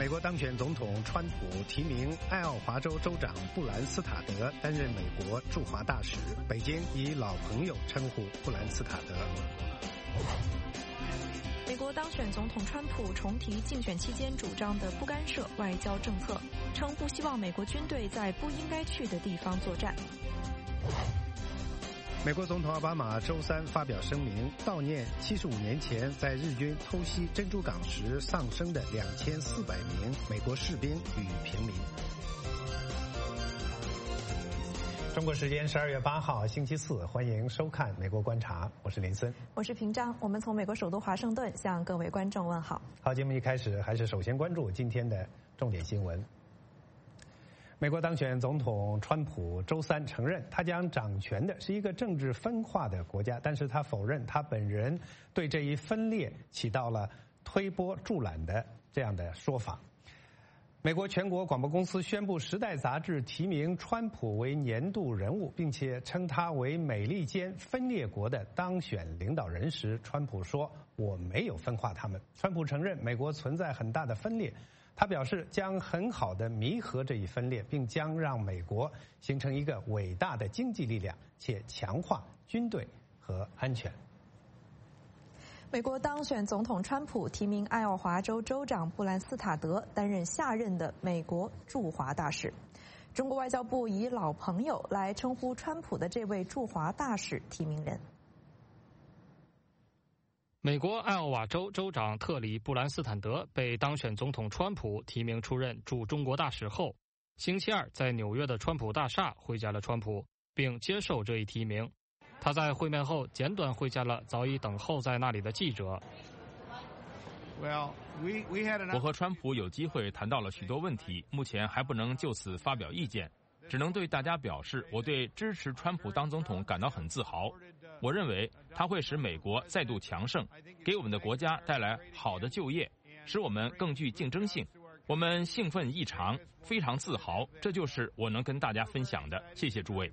美国当选总统川普提名爱奥华州州长布兰斯塔德担任美国驻华大使，北京以老朋友称呼布兰斯塔德。 美国当选总统川普重提竞选期间主张的不干涉外交政策，称不希望美国军队在不应该去的地方作战。 美国总统奥巴马周三发表声明，悼念75年前在日军偷袭珍珠港时丧生的2400名美国士兵与平民。中国时间12月8号星期四，欢迎收看《美国观察》，我是林森， 我是平章。我们从美国首都华盛顿向各位观众问好。 好，节目一开始还是首先关注今天的重点新闻。美国当选总统川普周三承认，他将掌权的是一个政治分化的国家，但是他否认他本人对这一分裂起到了推波助澜的这样的说法。美国全国广播公司宣布，《时代》杂志提名川普为年度人物，并且称他为美利坚分裂国的当选领导人时，川普说：“我没有分化他们。”川普承认美国存在很大的分裂。他表示将很好的弥合这一分裂，并将让美国形成一个伟大的经济力量，且强化军队和安全。 美国当选总统川普提名爱奥华州州长布兰斯塔德担任下任的美国驻华大使。中国外交部以老朋友来称呼川普的这位驻华大使提名人。 美国爱奥瓦州州长特里·布兰斯坦德被当选总统川普提名出任驻中国大使后，星期二在纽约的川普大厦会见了川普，并接受这一提名。他在会面后简短会见了早已等候在那里的记者。 我和川普有机会谈到了许多问题，目前还不能就此发表意见，只能对大家表示，我对支持川普当总统感到很自豪。我认为他会使美国再度强盛，给我们的国家带来好的就业，使我们更具竞争性。我们兴奋异常，非常自豪，这就是我能跟大家分享的。谢谢诸位。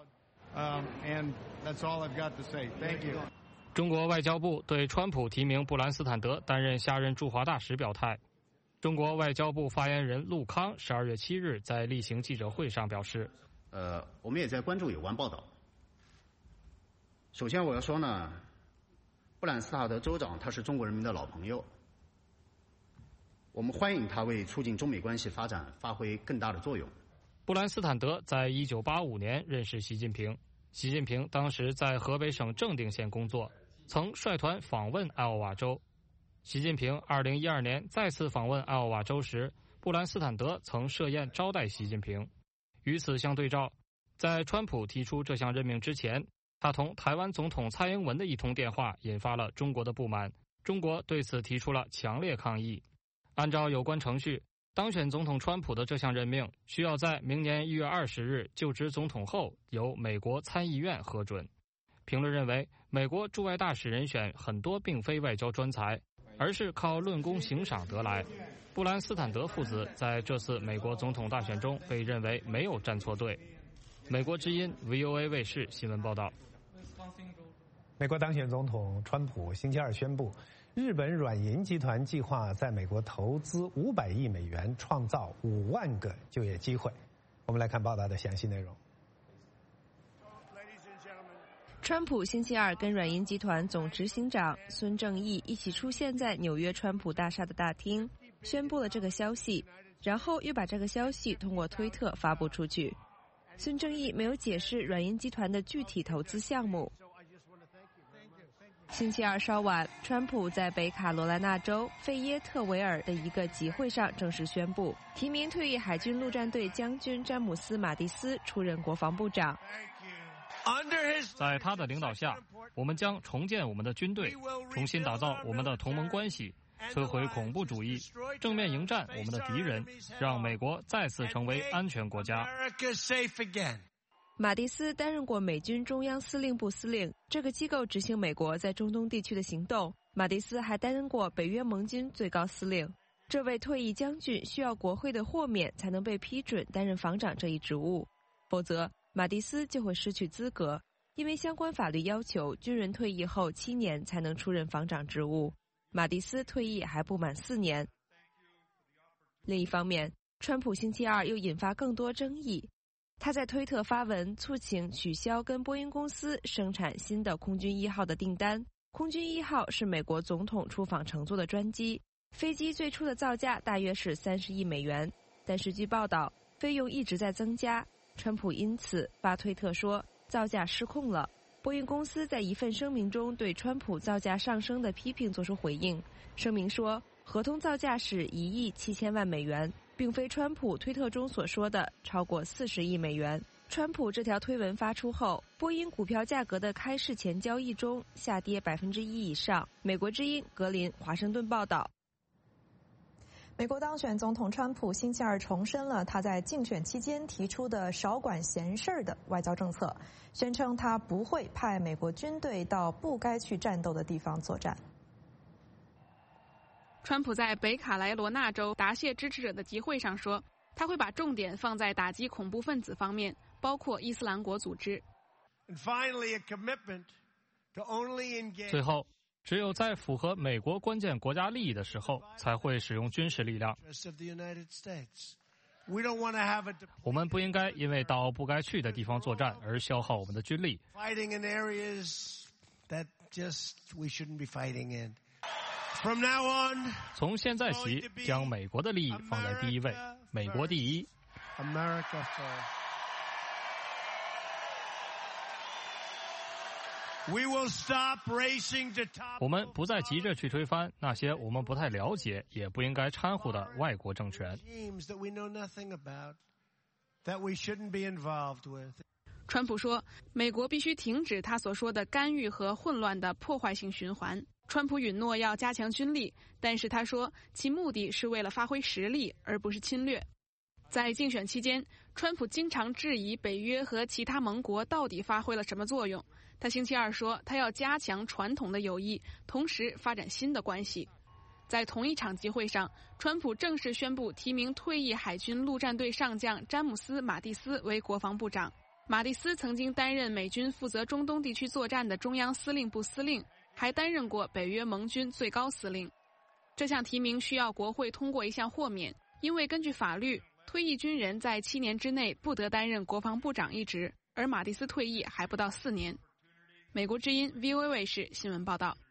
中国外交部对川普提名布兰斯坦德担任下任驻华大使表态。中国外交部发言人陆康12月7日在例行记者会上表示， 我们也在关注有关报道。首先我要说呢，布兰斯塔德州长他是中国人民的老朋友，我们欢迎他为促进中美关系发展发挥更大的作用。 布兰斯坦德在1985年认识习近平，习近平当时在河北省正定县工作，曾率团访问爱奥瓦州。习近平2012年再次访问爱奥瓦州时，布兰斯坦德曾设宴招待习近平。与此相对照，在川普提出这项任命之前，他同台湾总统蔡英文的一通电话引发了中国的不满，中国对此提出了强烈抗议。按照有关程序，当选总统川普的这项任命需要在明年1月20日就职总统后由美国参议院核准。评论认为，美国驻外大使人选很多并非外交专才，而是靠论功行赏得来。布兰斯坦德父子在这次美国总统大选中被认为没有站错队。美国之音 VOA 卫视新闻报道。 美国当选总统川普星期二宣布，日本软银集团计划在美国投资500亿美元，创造5万个就业机会。我们来看报道的详细内容。 川普星期二跟软银集团总执行长孙正义一起出现在纽约川普大厦的大厅，宣布了这个消息，然后又把这个消息通过推特发布出去。孙正义没有解释软银集团的具体投资项目。星期二稍晚，川普在北卡罗来纳州费耶特维尔的一个集会上正式宣布，提名退役海军陆战队将军詹姆斯·马蒂斯出任国防部长。 在他的领导下，我们将重建我们的军队，重新打造我们的同盟关系，摧毁恐怖主义，正面迎战我们的敌人，让美国再次成为安全国家。 马蒂斯担任过美军中央司令部司令，这个机构执行美国在中东地区的行动。马蒂斯还担任过北约盟军最高司令。这位退役将军需要国会的豁免才能被批准担任防长这一职务，否则马蒂斯就会失去资格，因为相关法律要求军人退役后7年才能出任防长职务。马蒂斯退役还不满4年。 另一方面，川普星期二又引发更多争议。他在推特发文促请取消跟波音公司生产新的空军1号的订单。空军1号是美国总统出访乘坐的专机，飞机最初的造价大约是30亿美元，但是据报道，费用一直在增加。川普因此发推特说造价失控了。波音公司在一份声明中对川普造价上升的批评作出回应，声明说合同造价是1亿7千万美元，并非川普推特中所说的超过40亿美元。川普这条推文发出后，波音股票价格的开市前交易中下跌1%以上。美国之音格林华盛顿报道。 美国当选总统川普星期二重申了他在竞选期间提出的少管闲事儿的外交政策，宣称他不会派美国军队到不该去战斗的地方作战。 川普在北卡罗来纳州答谢支持者的集会上说，他会把重点放在打击恐怖分子方面，包括伊斯兰国组织。 最后，只有在符合美国关键国家利益的时候，才会使用军事力量。我们不应该因为到不该去的地方作战而消耗我们的军力。从现在起，将美国的利益放在第一位，美国第一。我们不再急着去推翻那些我们不太了解也不应该掺和的外国政权。 川普说，美国必须停止他所说的干预和混乱的破坏性循环。川普允诺要加强军力，但是他说其目的是为了发挥实力，而不是侵略。在竞选期间，川普经常质疑北约和其他盟国到底发挥了什么作用。他星期二说，他要加强传统的友谊，同时发展新的关系。在同一场集会上，川普正式宣布提名退役海军陆战队上将詹姆斯·马蒂斯为国防部长。马蒂斯曾经担任美军负责中东地区作战的中央司令部司令，还担任过北约盟军最高司令。这项提名需要国会通过一项豁免，因为根据法律，退役军人在7年之内不得担任国防部长一职，而马蒂斯退役还不到4年。美国之音 VOA 卫视新闻报道。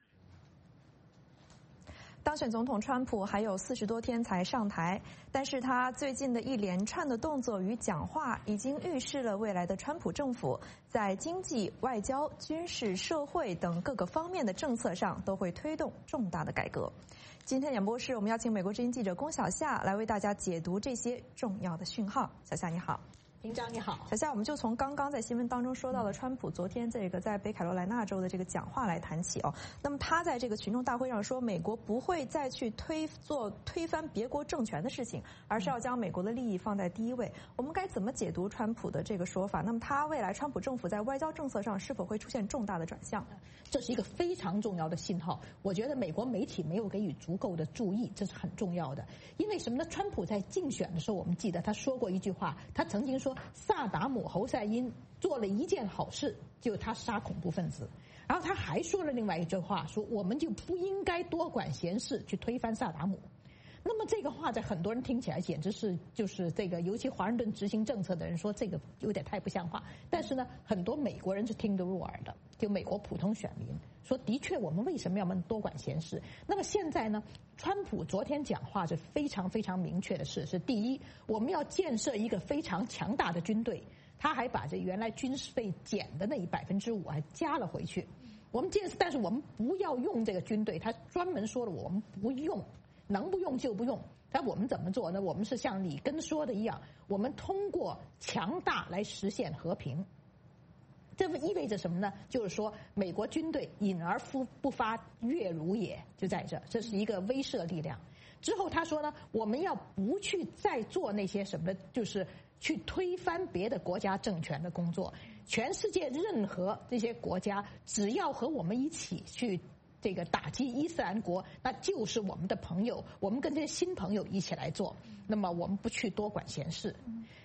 当选总统川普还有40多天才上台，但是他最近的一连串的动作与讲话已经预示了未来的川普政府在经济、外交、军事、社会等各个方面的政策上都会推动重大的改革。今天演播室我们邀请美国之音记者龚小夏来为大家解读这些重要的讯号。小夏你好。 平章你好， 小夏，我们就从刚刚在新闻当中说到的川普昨天这个在北卡罗来纳州的这个讲话来谈起哦。那么他在这个群众大会上说，美国不会再去推翻别国政权的事情，而是要将美国的利益放在第一位。我们该怎么解读川普的这个说法？那么他未来川普政府在外交政策上是否会出现重大的转向？ 这是一个非常重要的信号。我觉得美国媒体没有给予足够的注意，这是很重要的。因为什么呢？川普在竞选的时候，我们记得他说过一句话，他曾经说萨达姆侯赛因做了一件好事，就是他杀恐怖分子。然后他还说了另外一句话，说我们就不应该多管闲事去推翻萨达姆。那么这个话在很多人听起来简直是就是这个，尤其华盛顿执行政策的人说这个有点太不像话。但是呢，很多美国人是听得入耳的，就美国普通选民说，的确我们为什么要多管闲事？那么现在呢，川普昨天讲话是非常非常明确的事，是第一，我们要建设一个非常强大的军队。他还把这原来军事费减的那5%还加了回去。我们建设，但是我们不要用这个军队，他专门说了我们不用。能不用就不用，但我们怎么做呢？我们是像里根说的一样，我们通过强大来实现和平。这意味着什么呢？就是说，美国军队隐而不发，月如也，就在这是一个威慑力量。之后他说呢，我们要不去再做那些什么的，就是去推翻别的国家政权的工作。全世界任何这些国家，只要和我们一起去这个打击伊斯兰国，那就是我们的朋友，我们跟这些新朋友一起来做。那么我们不去多管闲事。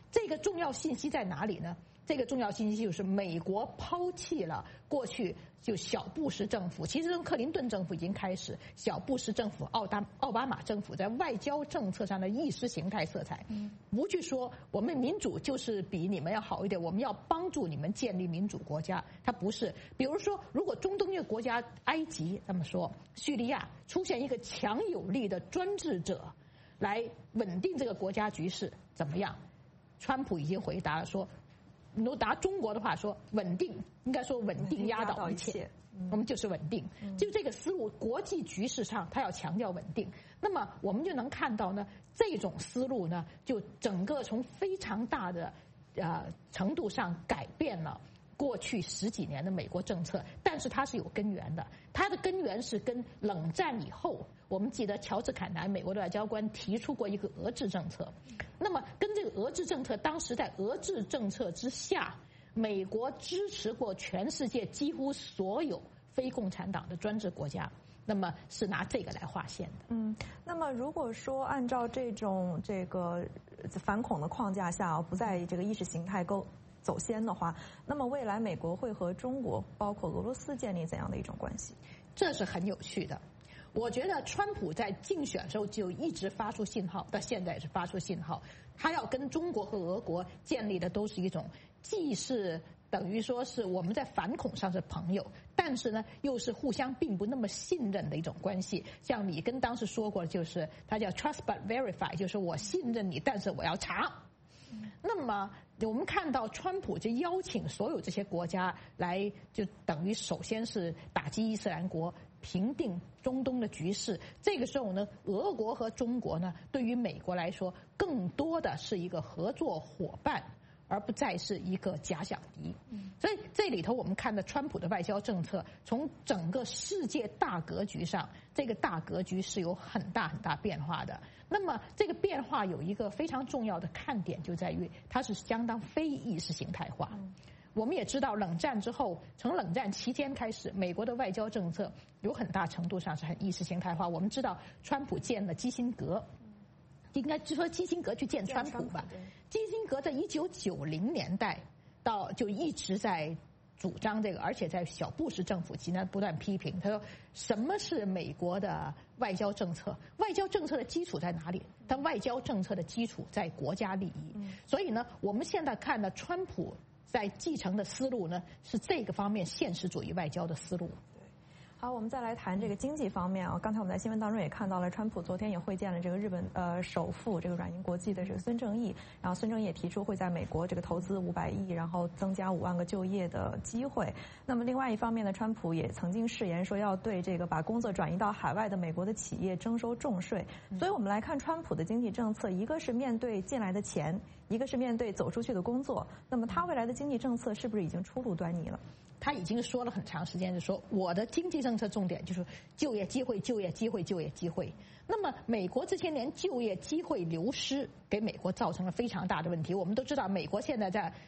这个重要信息在哪里呢？这个重要信息就是美国抛弃了过去就小布什政府，其实从克林顿政府已经开始，小布什政府、奥巴马政府在外交政策上的意识形态色彩，不去说我们民主就是比你们要好一点，我们要帮助你们建立民主国家，它不是。比如说，如果中东一个国家埃及，那么说叙利亚出现一个强有力的专制者来稳定这个国家局势，怎么样？川普已经回答了说，如果拿中国的话说，稳定应该说稳定压倒一切，我们就是稳定，就这个思路，国际局势上他要强调稳定。那么我们就能看到呢，这种思路呢，就整个从非常大的程度上改变了过去10几年的美国政策，但是它是有根源的，它的根源是跟冷战以后，我们记得乔治坎南美国的外交官提出过一个俄制政策，那么跟这个俄制政策，当时在俄制政策之下，美国支持过全世界几乎所有非共产党的专制国家，那么是拿这个来划线的。 那么如果说按照这个反恐的框架下，不在这个意识形态走先的话，那么未来美国会和中国包括俄罗斯建立怎样的一种关系？ 这是很有趣的。我觉得川普在竞选时候就一直发出信号，到现在也是发出信号，他要跟中国和俄国建立的都是一种既是等于说是我们在反恐上是朋友，但是呢又是互相并不那么信任的一种关系。像里根当时说过，就是他叫 trust but verify， 就是我信任你，但是我要查。那么我们看到川普就邀请所有这些国家来，就等于首先是打击伊斯兰国，平定中东的局势。这个时候呢，俄国和中国呢，对于美国来说，更多的是一个合作伙伴，而不再是一个假想敌。所以这里头我们看到川普的外交政策，从整个世界大格局上，这个大格局是有很大很大变化的。那么这个变化有一个非常重要的看点，就在于它是相当非意识形态化。我们也知道，冷战之后，从冷战期间开始，美国的外交政策有很大程度上是很意识形态化。我们知道，川普见了基辛格，应该就说基辛格去见川普吧。基辛格在1990年代就一直在主张这个，而且在小布什政府期间不断批评。他说，什么是美国的外交政策？外交政策的基础在哪里？但外交政策的基础在国家利益。所以呢，我们现在看到川普在继承的思路呢，是这个方面现实主义外交的思路。 好，我们再来谈这个经济方面啊。刚才我们在新闻当中也看到了，川普昨天也会见了这个日本首富这个软银国际的这个孙正义，然后孙正义也提出会在美国这个投资500亿，然后增加5万个就业的机会。那么另外一方面呢，川普也曾经誓言说要对这个把工作转移到海外的美国的企业征收重税。所以我们来看川普的经济政策，一个是面对进来的钱，一个是面对走出去的工作。那么他未来的经济政策是不是已经初露端倪了？ 他已经说了很长时间，就说我的经济政策重点就是就业机会、就业机会、就业机会。那么美国这些年就业机会流失，给美国造成了非常大的问题。我们都知道，美国现在在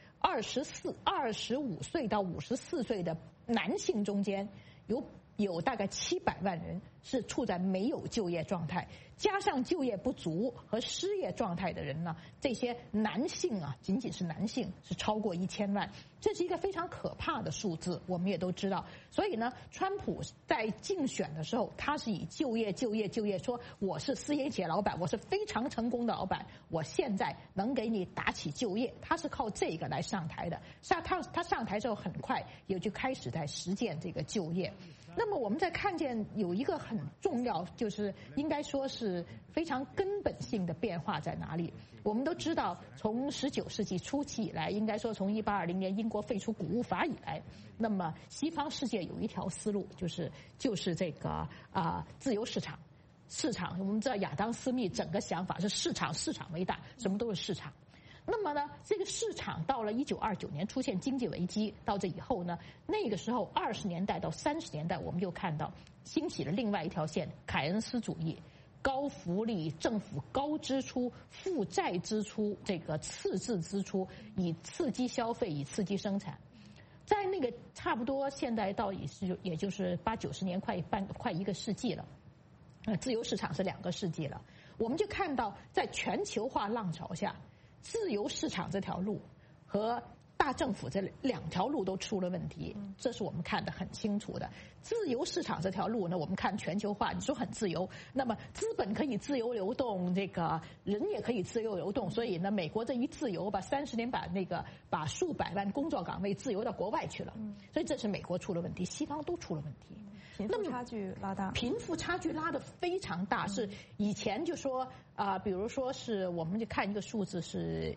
25岁到54岁的男性中间，有大概700万人是处在没有就业状态，加上就业不足和失业状态的人呢，这些男性啊，仅仅是男性是超过1000万，这是一个非常可怕的数字，我们也都知道。所以呢，川普在竞选的时候，他是以就业，说我是私营企业老板，我是非常成功的老板，我现在能给你打起就业，他是靠这个来上台的。他上台之后，很快也就开始在实践这个就业。那么我们在看见有一个很重要，就是应该说是非常根本性的变化在哪里？我们都知道，从19世纪初期以来，应该说从1820年英国废除谷物法以来，那么西方世界有一条思路，就是这个自由市场。我们知道亚当斯密整个想法是市场为大，什么都是市场。那么呢，这个市场到了1929年出现经济危机，到这以后呢，那个时候20年代到30年代，我们就看到兴起了另外一条线——凯恩斯主义，高福利、政府高支出、负债支出、这个赤字支出，以刺激消费，以刺激生产。在那个差不多现在到也就是80-90年，快1个世纪了。自由市场是2个世纪了。我们就看到，在全球化浪潮下， 自由市场这条路和大政府这两条路都出了问题，这是我们看得很清楚的。自由市场这条路呢，我们看全球化，你说很自由，那么资本可以自由流动，这个人也可以自由流动，所以呢，美国这一自由30年把数百万工作岗位自由到国外去了，所以这是美国出了问题，西方都出了问题。 贫富差距拉大， 贫富差距拉得非常大，是以前就说比如说是我们就看一个数字是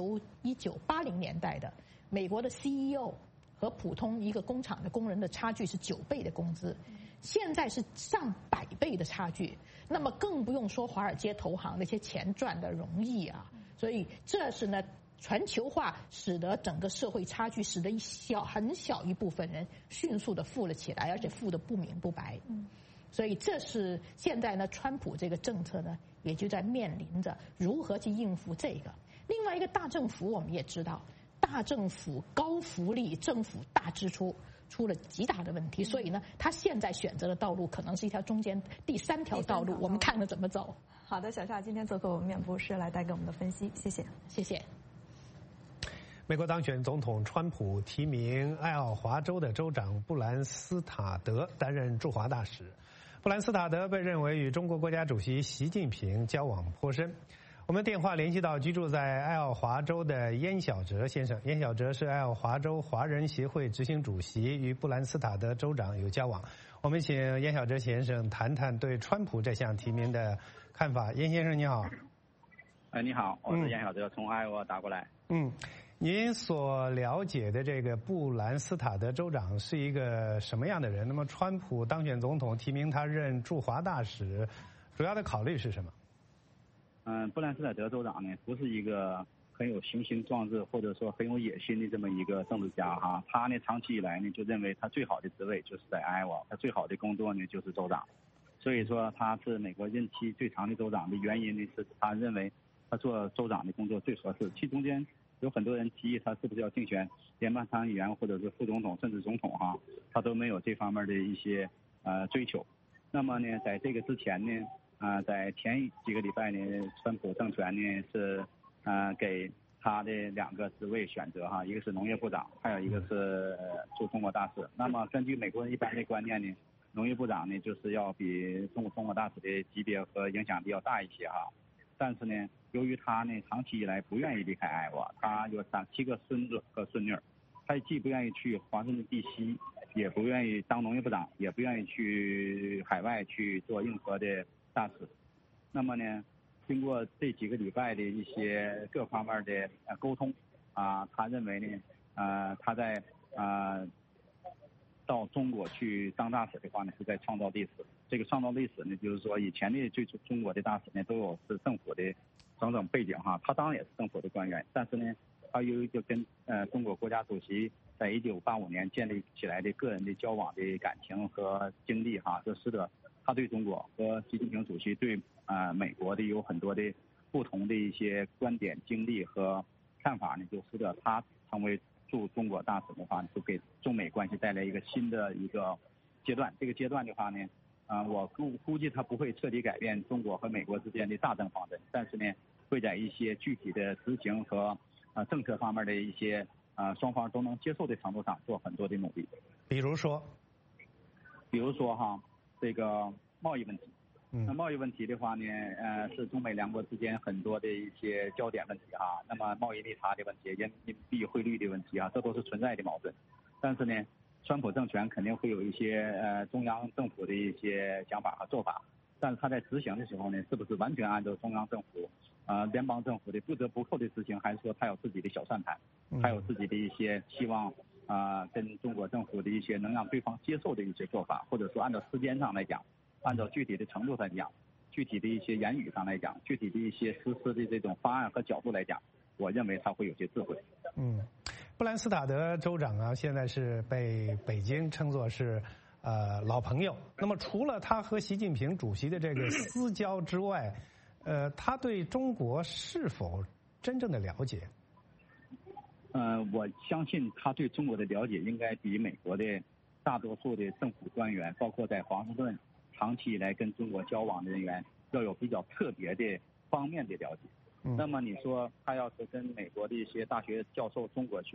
1980年代的美国的 CEO 和普通一个工厂的工人的差距是9倍的工资，现在是上100倍的差距，那么更不用说华尔街投行那些钱赚的容易啊，所以这是呢。全球化使得整个社会差距，使得很小一部分人迅速的富了起来，而且富得不明不白。所以这是现在呢，川普这个政策呢，也就在面临着如何去应付这个。另外一个大政府，我们也知道，大政府高福利，政府大支出。出了极大的问题，所以呢，他现在选择的道路可能是一条中间第3条道路，我们看看怎么走。 好的，小夏今天做客我们面部是来带给我们的分析，谢谢， 谢谢。 美国当选总统川普提名爱奥华州的州长布兰斯塔德担任驻华大使。布兰斯塔德被认为与中国国家主席习近平交往颇深。我们电话联系到居住在爱奥华州的燕小哲先生。燕小哲是爱奥华州华人协会执行主席，与布兰斯塔德州长有交往。我们请燕小哲先生谈谈对川普这项提名的看法。燕先生你好。 你好，我是燕小哲，从爱奥华打过来。 您所了解的这个布兰斯塔德州长是一个什么样的人？那么川普当选总统提名他任驻华大使，主要的考虑是什么？ 布兰斯塔德州长呢，不是一个很有雄心壮志或者说很有野心的这么一个政治家哈。他呢，长期以来呢，就认为他最好的职位就是在爱奥华，他最好的工作呢就是州长。所以说他是美国任期最长的州长的原因呢，是他认为他做州长的工作最合适。其中间有很多人提议他是不是要竞选联邦参议员或者是副总统甚至总统哈，他都没有这方面的一些追求。那么呢，在这个之前呢，在前几个礼拜呢，川普政权呢是给他的2个职位选择哈，一个是农业部长，还有一个是驻中国大使。那么根据美国人一般的观念呢，农业部长呢就是要比中国大使的级别和影响力要大一些哈。但是呢，由于他呢长期以来不愿意离开爱奥华，他有7个孙子和孙女，他既不愿意去华盛顿地西，也不愿意当农业部长，也不愿意去海外去做任何的大使。那么呢，经过这几个礼拜的一些各方面的沟通他认为呢他在到中国去当大使的话呢，是在创造历史。这个创造历史呢，就是说以前的中国的大使呢，都有是政府的整背景哈。他当然也是政府的官员，但是呢，他由于就跟中国国家主席在1985年建立起来的个人的交往的感情和经历哈，就使得他对中国和习近平主席对美国的有很多的不同的一些观点、经历和看法呢，就使得他成为驻中国大使的话，就给中美关系带来一个新的一个阶段。这个阶段的话呢，我估计他不会彻底改变中国和美国之间的大政方针，但是呢，会在一些具体的执行和政策方面的一些双方都能接受的程度上做很多的努力。比如说哈，这个贸易问题。那贸易问题的话呢，是中美2国之间很多的一些焦点问题哈。那么贸易逆差的问题、人民币汇率的问题这都是存在的矛盾。但是呢，川普政权肯定会有一些中央政府的一些想法和做法，但是他在执行的时候呢，是不是完全按照中央政府、联邦政府的不折不扣的执行，还是说他有自己的小算盘，还有自己的一些希望跟中国政府的一些能让对方接受的一些做法，或者说按照时间上来讲，按照具体的程度上讲，具体的一些言语上来讲，具体的一些实施的这种方案和角度来讲，我认为他会有些智慧。 布兰斯塔德州长现在是被北京称作是老朋友。那么除了他和习近平主席的这个私交之外，他对中国是否真正的了解？ 我相信他对中国的了解应该比美国的大多数的政府官员，包括在华盛顿长期以来跟中国交往的人员，要有比较特别的方面的了解。 那么你说他要是跟美国的一些大学教授、中国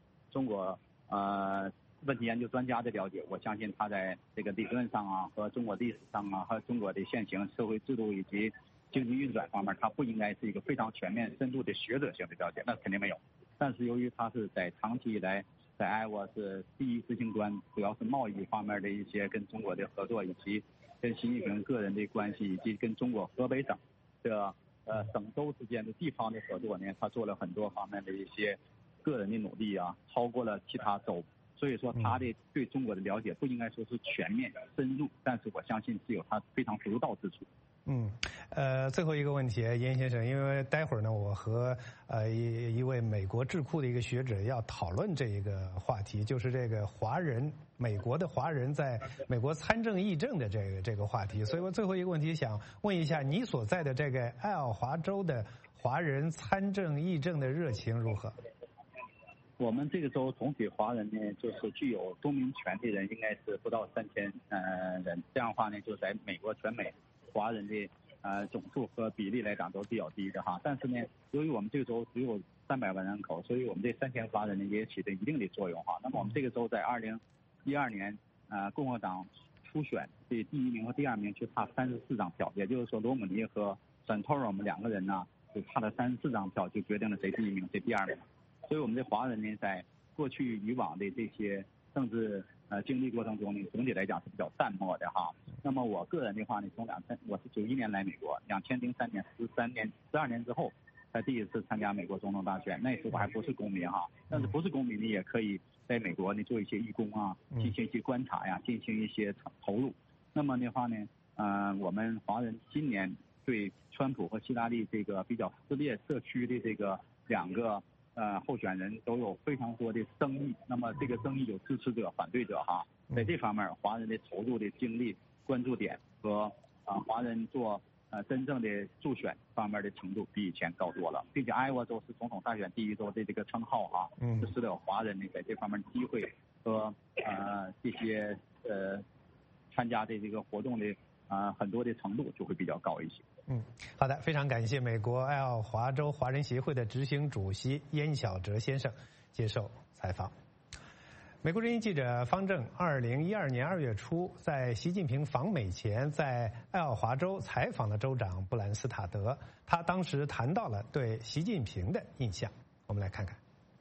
问题研究专家的了解，我相信他在这个理论上啊，和中国历史上啊，和中国的现行社会制度以及经济运转方面，他不应该是一个非常全面、深度的学者性的了解，那肯定没有。但是由于他是在长期以来在爱沃是第一执行官，主要是贸易方面的一些跟中国的合作，以及跟习近平个人的关系，以及跟中国河北省的省州之间的地方的合作呢，他做了很多方面的一些个人的努力啊，超过了其他州。所以说他的对中国的了解不应该说是全面深入，但是我相信是有他非常独到之处。 最后一个问题，严先生，因为待会儿呢，我和一位美国智库的一个学者要讨论这一个话题，就是这个美国的华人在美国参政议政的这个话题。所以我最后一个问题想问一下，你所在的这个爱奥华州的华人参政议政的热情如何？ 我们这个州总体华人呢，就是具有公民权的人应该是不到3000人，这样的话呢，就在美国全美华人的总数和比例来讲都比较低的哈。但是呢，由于我们这个州只有300万人口，所以我们这3000华人呢也起了一定的作用哈。那么我们这个州在2012年共和党初选的第1名和第2名就差34张票，也就是说罗姆尼和Santorum两个人呢就差了34张票，就决定了谁第1名谁第2名。所以我们的华人呢，在过去以往的这些政治经历过程中呢，总体来讲是比较淡漠的哈。那么我个人的话呢，我是91年来美国，2003年12年之后才第一次参加美国总统大选。那时我还不是公民哈，但是不是公民呢，也可以在美国呢做一些义工啊，进行一些观察呀，进行一些投入。那么的话呢，我们华人今年对川普和希拉里这个比较撕裂社区的这个2个候选人都有非常多的争议，那么这个争议有支持者、反对者哈，在这方面华人的投入的精力、关注点和华人做真正的助选方面的程度比以前高多了，并且爱沃州是总统大选第1州的这个称号哈，使得华人呢在这方面机会和这些参加的这个活动的很多的程度就会比较高一些。 好的，非常感谢美国爱奥华州华人协会的执行主席燕晓哲先生接受采访。美国之音记者方正2012年2月初在习近平访美前，在爱奥华州采访了州长布兰斯塔德，他当时谈到了对习近平的印象，我们来看看。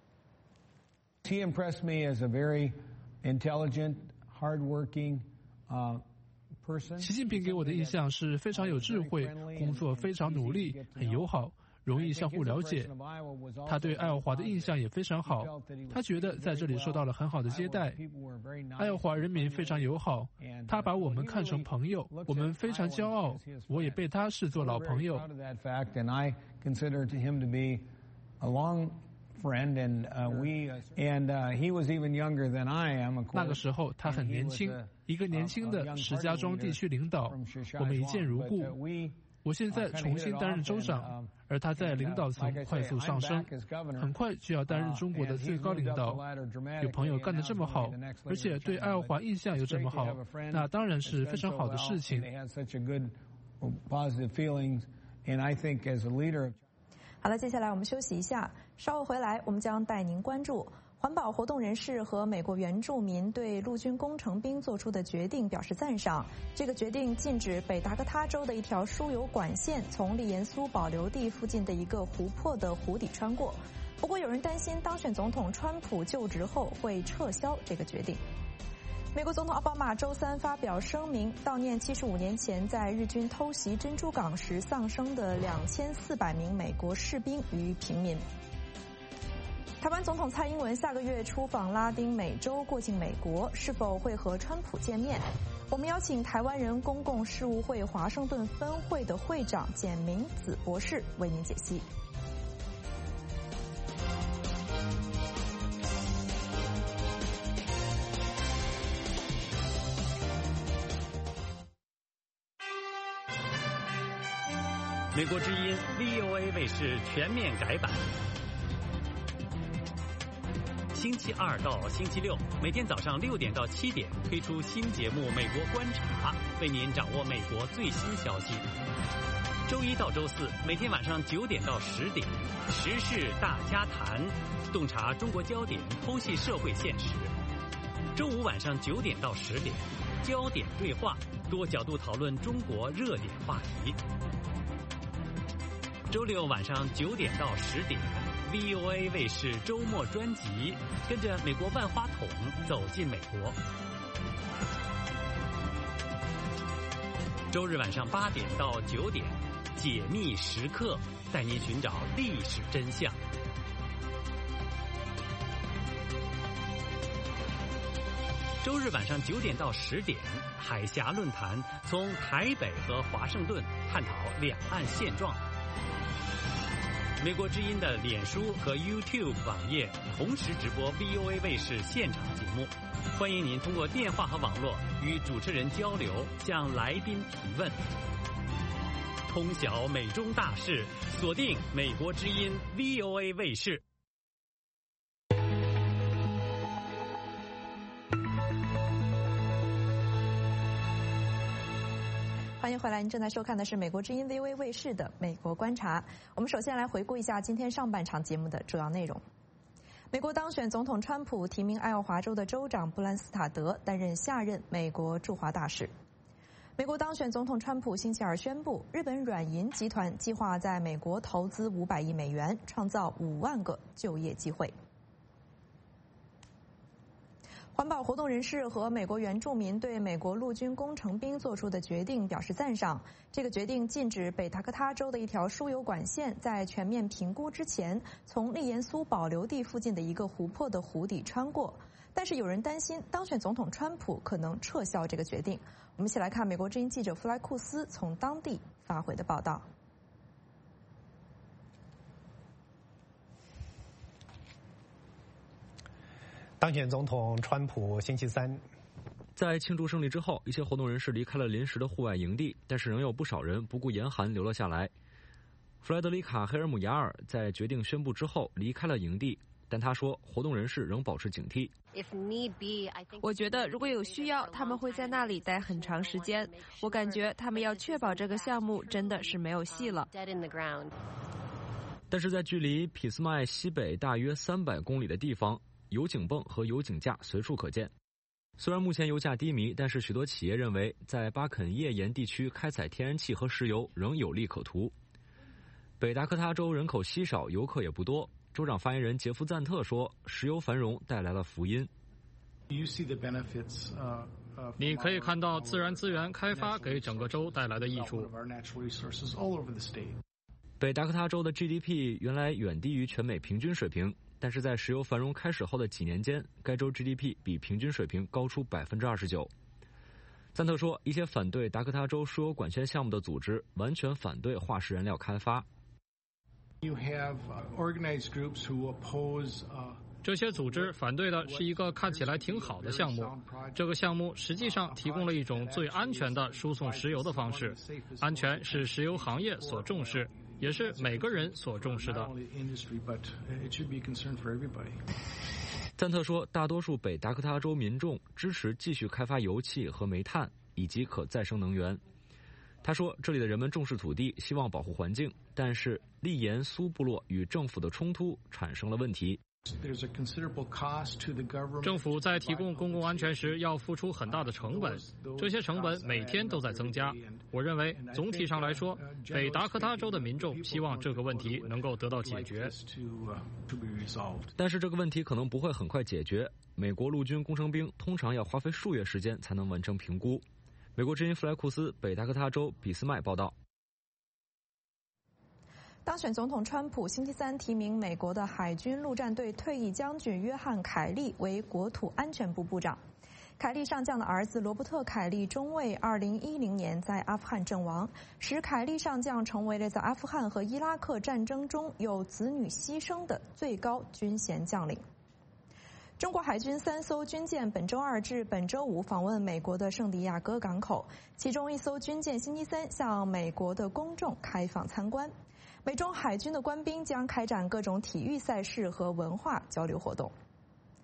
He impressed me as a very intelligent, hardworking, 习近平给我的印象是非常有智慧，工作非常努力，很友好，容易相互了解。他对爱奥华的印象也非常好，他觉得在这里受到了很好的接待。爱奥华人民非常友好，他把我们看成朋友，我们非常骄傲，我也被他视作老朋友。那个时候他很年轻，一个年轻的石家庄地区领导，我们一见如故。我现在重新担任州长，而他在领导层快速上升，很快就要担任中国的最高领导。有朋友干得这么好，而且对爱奥华印象又这么好，那当然是非常好的事情。 好了，接下来我们休息一下，稍后回来我们将带您关注环保活动人士和美国原住民对陆军工程兵做出的决定表示赞赏。这个决定禁止北达科他州的一条输油管线从利盐苏保留地附近的一个湖泊的湖底穿过。不过有人担心当选总统川普就职后会撤销这个决定。美国总统奥巴马周3发表声明，悼念75年前在日军偷袭珍珠港时丧生的2400名美国士兵与平民。台湾总统蔡英文下个月出访拉丁美洲，过境美国，是否会和川普见面？我们邀请台湾人公共事务会华盛顿分会的会长简明子博士为您解析。 美国之音 VOA 卫视全面改版，星期2到星期6每天早上6点到7点推出新节目《美国观察》，为您掌握美国最新消息。 周一到周四每天晚上9点到10点，时事大家谈，洞察中国焦点，剖析社会现实。周五晚上9点到10点，焦点对话，多角度讨论中国热点话题。周六晚上9点到10点，VOA 卫视周末专辑，跟着美国万花筒走进美国。周日晚上8点到9点，解密时刻，带您寻找历史真相。周日晚上9点到10点，海峡论坛，从台北和华盛顿探讨两岸现状。美国之音的脸书和 YouTube 网页同时直播 VOA 卫视现场节目，欢迎您通过电话和网络与主持人交流，向来宾提问。通晓美中大事，锁定美国之音 VOA 卫视。 欢迎回来，您正在收看的是美国之音 VOA 卫视的《美国观察》。我们首先来回顾一下今天上半场节目的主要内容。美国当选总统川普提名爱奥华州的州长布兰斯塔德担任下任美国驻华大使。美国当选总统川普星期二宣布，日本软银集团计划在美国投资500亿美元，创造5万个就业机会。环保活动人士和美国原住民对美国陆军工程兵做出的决定表示赞赏。这个决定禁止北达科他州的一条输油管线在全面评估之前，从利盐苏保留地附近的一个湖泊的湖底穿过。但是有人担心，当选总统川普可能撤销这个决定。我们一起来看美国之音记者弗莱库斯从当地发回的报道。 当选总统川普星期三在庆祝胜利之后，一些活动人士离开了临时的户外营地，但是仍有不少人不顾严寒留了下来。弗莱德里卡·黑尔姆雅尔在决定宣布之后离开了营地，但他说活动人士仍保持警惕。 我觉得如果有需要，他们会在那里待很长时间。我感觉他们要确保这个项目真的是没有戏了。 但是在距离俾斯麦西北大约300公里的地方，油井泵和油井架随处可见。虽然目前油价低迷，但是许多企业认为在巴肯叶盐地区开采天然气和石油仍有利可图。北达科他州人口稀少，游客也不多。州长发言人杰夫赞特说，石油繁荣带来了福音。 你可以看到自然资源开发给整个州带来的益处。 北达科他州的 GDP 原来远低于全美平均水平，但是在石油繁荣开始后的几年间，该州 GDP 比平均水平高出29%。赞特说，一些反对达科他州输油管线项目的组织完全反对化石燃料开发。 这些组织反对的是一个看起来挺好的项目，这个项目实际上提供了一种最安全的输送石油的方式。安全是石油行业所重视，也是每个人所重视的。 赞特说，大多数北达科他州民众支持继续开发油气和煤炭以及可再生能源。他说，这里的人们重视土地，希望保护环境，但是利盐苏部落与政府的冲突产生了问题。 政府在提供公共安全时要付出很大的成本，这些成本每天都在增加。我认为总体上来说，北达科他州的民众希望这个问题能够得到解决。 但是这个问题可能不会很快解决。美国陆军工程兵通常要花费数月时间才能完成评估。美国之音弗莱库斯北达科他州俾斯麦报道。 当选总统川普星期三提名美国的海军陆战队退役将军约翰·凯利为国土安全部部长。凯利上将的儿子罗伯特·凯利中尉2010年在阿富汗阵亡，使凯利上将成为了在阿富汗和伊拉克战争中有子女牺牲的最高军衔将领。中国海军3艘军舰本周2至本周5访问美国的圣地亚哥港口，其中1艘军舰星期三向美国的公众开放参观。美中海军的官兵将开展各种体育赛事和文化交流活动。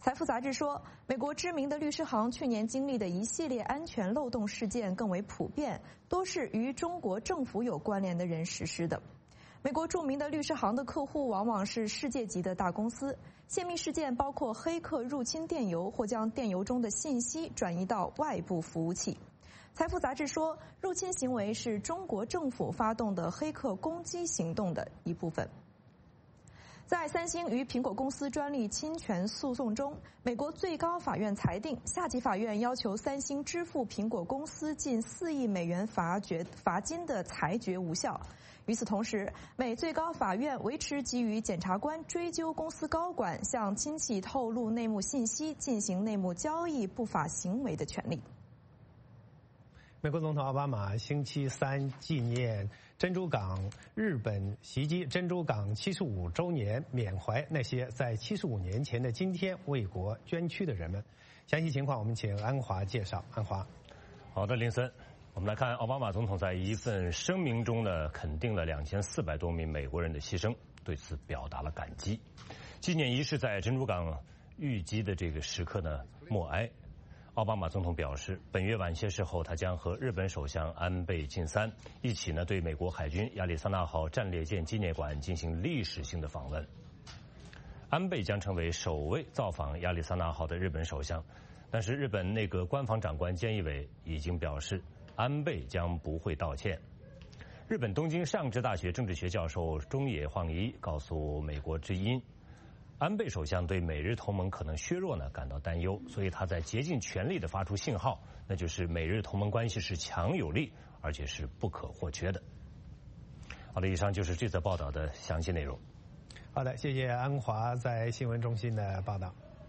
财富杂志说，美国知名的律师行去年经历的一系列安全漏洞事件更为普遍，多是与中国政府有关联的人实施的。美国著名的律师行的客户往往是世界级的大公司，泄密事件包括黑客入侵电邮或将电邮中的信息转移到外部服务器。财富杂志说，入侵行为是中国政府发动的黑客攻击行动的一部分。在三星与苹果公司专利侵权诉讼中，美国最高法院裁定，下级法院要求三星支付苹果公司近4亿美元罚金的裁决无效。与此同时，美最高法院维持给予检察官追究公司高管向亲戚透露内幕信息、进行内幕交易不法行为的权利。 美国总统奥巴马星期三纪念珍珠港日本袭击珍珠港75周年，缅怀那些在75年前的今天为国捐躯的人们。详细情况我们请安华介绍。安华。 好的，林森。我们来看奥巴马总统在一份声明中呢，肯定了2400多名美国人的牺牲，对此表达了感激。纪念仪式在珍珠港遇击的这个时刻呢默哀。奥巴马总统表示，本月晚些时候，他将和日本首相安倍晋三一起呢对美国海军亚利桑那号战列舰纪念馆进行历史性的访问。安倍将成为首位造访亚利桑那号的日本首相，但是日本内阁官房长官菅义伟已经表示，安倍将不会道歉。日本东京上智大学政治学教授中野晃一告诉美国之音，安倍首相对美日同盟可能削弱呢感到担忧，所以他在竭尽全力地发出信号，那就是美日同盟关系是强有力，而且是不可或缺的。好的，以上就是这则报道的详细内容。 好的，谢谢安华在新闻中心的报道。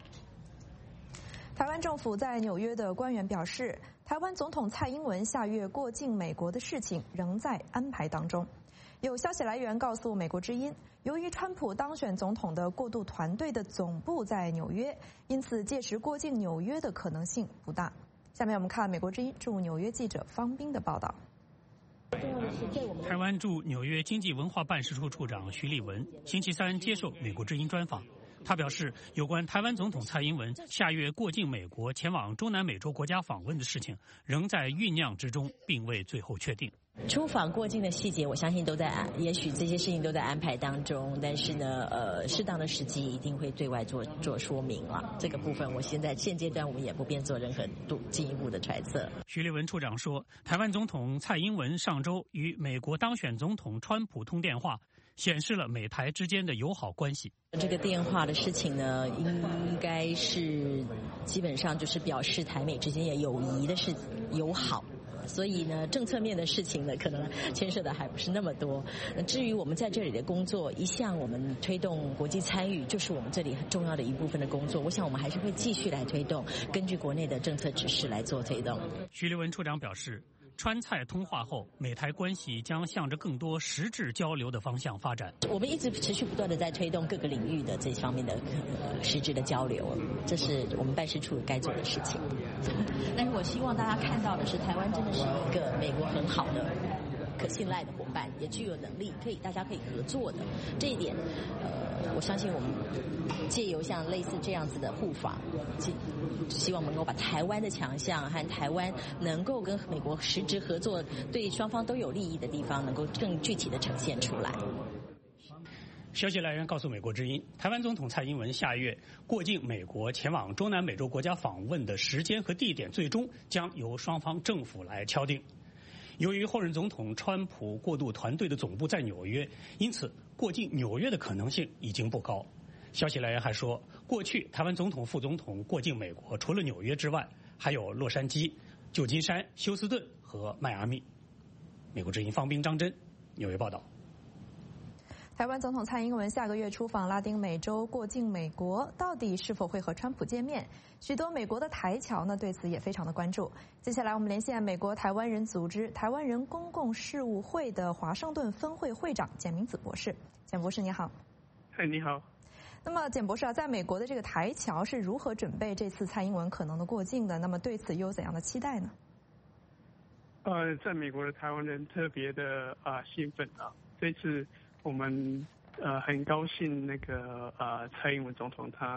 台湾政府在纽约的官员表示，台湾总统蔡英文下月过境美国的事情仍在安排当中。有消息来源告诉美国之音，由于川普当选总统的过渡团队的总部在纽约，因此届时过境纽约的可能性不大。下面我们看美国之音驻纽约记者方斌的报道。 台湾驻纽约经济文化办事处处长徐立文星期三接受美国之音专访。他表示，有关台湾总统蔡英文下月过境美国前往中南美洲国家访问的事情，仍在酝酿之中，并未最后确定。 出访过境的细节，我相信都在，也许这些事情都在安排当中，但是呢，适当的时机一定会对外做说明啊。这个部分，我现阶段我们也不便做任何进一步的揣测。 徐立文处长说，台湾总统蔡英文上周与美国当选总统川普通电话，显示了美台之间的友好关系。 这个电话的事情呢，应该是基本上就是表示台美之间也友谊的是友好。所以呢，政策面的事情呢，可能牵涉的还不是那么多。至于我们在这里的工作，一向我们推动国际参与，就是我们这里很重要的一部分的工作。我想我们还是会继续来推动，根据国内的政策指示来做推动。 徐立文处长表示，川蔡通话后，美台关系将向着更多实质交流的方向发展。 我们一直持续不断的在推动各个领域的这方面的实质的交流，这是我们办事处该做的事情。但是我希望大家看到的是，台湾真的是一个美国很好的、可信赖的伙伴，也具有能力大家可以合作的这一点。我相信我们借由像类似这样子的互访，希望能够把台湾的强项和台湾能够跟美国实质合作，对双方都有利益的地方，能够更具体的呈现出来。 消息来源告诉美国之音，台湾总统蔡英文下月过境美国前往中南美洲国家访问的时间和地点，最终将由双方政府来敲定。由于后任总统川普过渡团队的总部在纽约，因此过境纽约的可能性已经不高。消息来源还说，过去台湾总统、副总统过境美国，除了纽约之外，还有洛杉矶、旧金山、休斯顿和迈阿密。美国之音方斌、张真，纽约报道。 台湾总统蔡英文下个月出访拉丁美洲，过境美国，到底是否会和川普见面？许多美国的台侨呢对此也非常的关注。接下来我们连线美国台湾人组织台湾人公共事务会的华盛顿分会会长简明子博士。简博士你好。 嗨，你好。 那么简博士啊，在美国的这个台侨是如何准备这次蔡英文可能的过境的？那么对此又有怎样的期待呢？ 在美国的台湾人特别的兴奋啊！这次我们很高兴，那个蔡英文总统他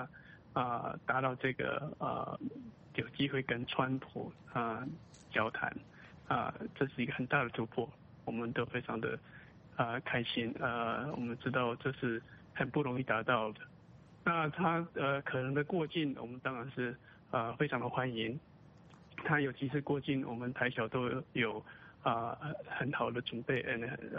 达到这个有机会跟川普交谈这是一个很大的突破，我们都非常的开心。我们知道这是很不容易达到的。那他可能的过境，我们当然是非常的欢迎。他有几次过境，我们台小都有很好的准备，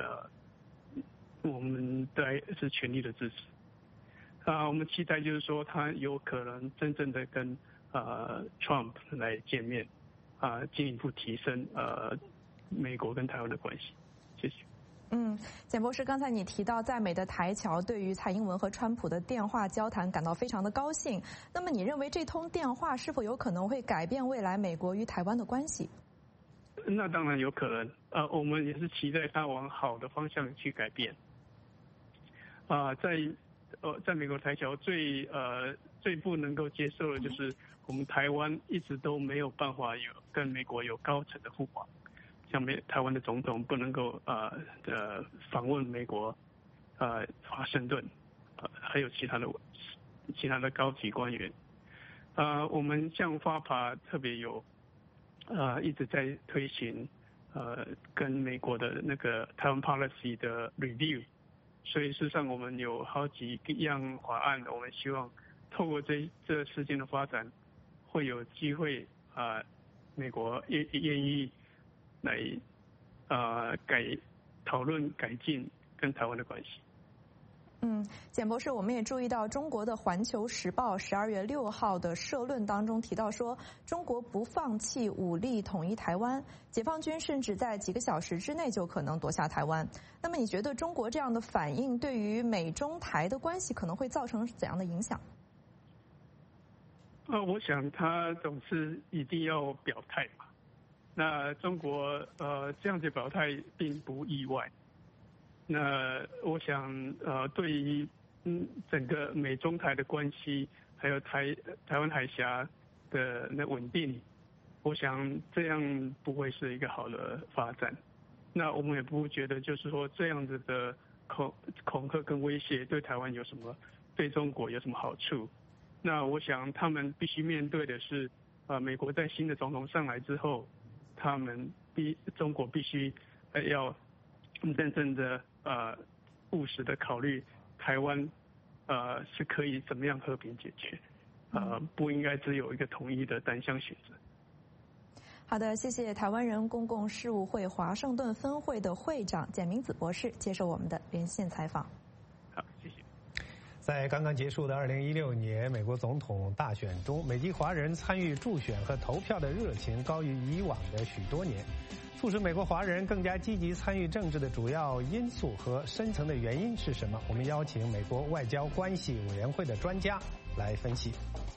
我们是全力的支持。我们期待就是说他有可能真正的跟Trump 来见面，进一步提升美国跟台湾的关系。谢谢。 简博士，刚才你提到在美的台侨对于蔡英文和川普的电话交谈感到非常的高兴，那么你认为这通电话是否有可能会改变未来美国与台湾的关系？ 那当然有可能，我们也是期待它往好的方向去改变。在美国台侨最不能够接受的就是我们台湾一直都没有办法跟美国有高层的互访，像台湾的总统不能够访问美国华盛顿，还有其他的高级官员。我们像FAPA特别有一直在推行跟美国的那个台湾 policy 的 review。所以事实上我们有好几样法案，我们希望透过这事件的发展，会有机会美国愿意来讨论改进跟台湾的关系。 简博士，我们也注意到中国的《环球时报》12月6号的社论当中提到说，中国不放弃武力统一台湾，解放军甚至在几个小时之内就可能夺下台湾。那么你觉得中国这样的反应对于美中台的关系可能会造成怎样的影响？ 我想他总是一定要表态嘛。那中国这样子表态并不意外。那我想对于整个美中台的关系，还有台湾海峡的那稳定，我想这样不会是一个好的发展。那我们也不觉得就是说这样子的恐吓跟威胁对台湾有什么，对中国有什么好处。那我想他们必须面对的是美国在新的总统上来之后，中国必须要真正的务实的考虑台湾是可以怎么样和平解决，不应该只有一个统一的单向选择。 好的，谢谢台湾人公共事务会华盛顿分会的会长简明子博士接受我们的连线采访。 好，谢谢。 在刚刚结束的2016年美国总统大选中，美籍华人参与助选和投票的热情高于以往的许多年。促使美国华人更加积极参与政治的主要因素和深层的原因是什么？我们邀请美国外交关系委员会的专家来分析。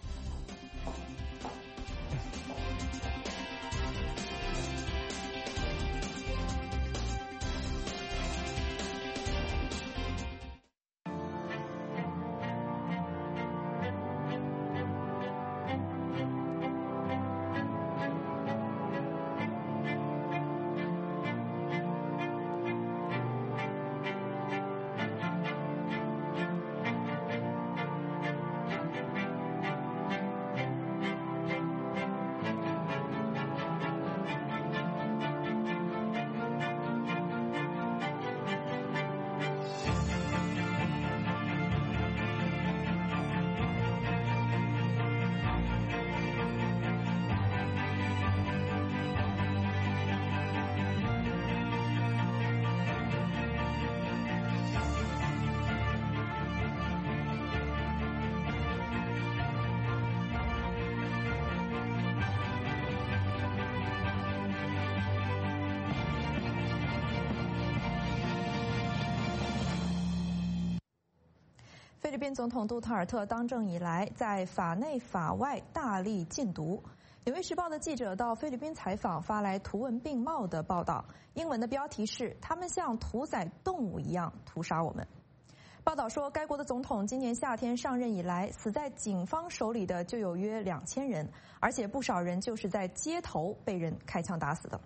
菲律宾总统杜特尔特当政以来，在法内法外大力禁毒。纽约时报的记者到菲律宾采访，发来图文并茂的报道，英文的标题是“他们像屠宰动物一样屠杀我们”。报道说，该国的总统今年夏天上任以来，死在警方手里的就有约2000人，而且不少人就是在街头被人开枪打死的。